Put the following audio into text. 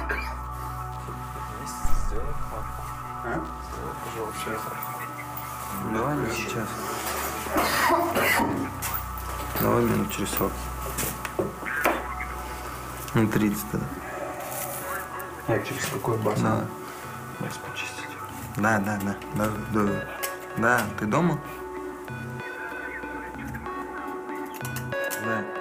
Сделай хавку. А? Сделай, пожалуйста. Давай не сейчас. Давай минут через 40. Ну, 30 тогда. Як через какой бас? Да. Бас почистить. Да. Да, ты дома? Да.